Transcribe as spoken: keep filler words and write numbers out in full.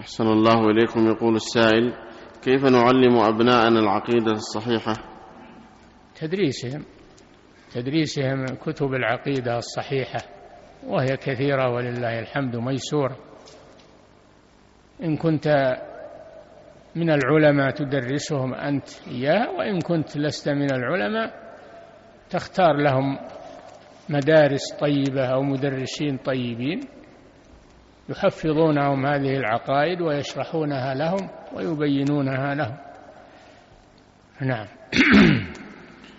أحسن الله إليكم. يقول السائل: كيف نعلم أبناءنا العقيدة الصحيحة؟ تدريسهم تدريسهم كتب العقيدة الصحيحة، وهي كثيرة ولله الحمد ميسورة. إن كنت من العلماء تدرسهم أنت إياه، وإن كنت لست من العلماء تختار لهم مدارس طيبة أو مدرسين طيبين يحفظونهم هذه العقائد ويشرحونها لهم ويبينونها لهم. نعم.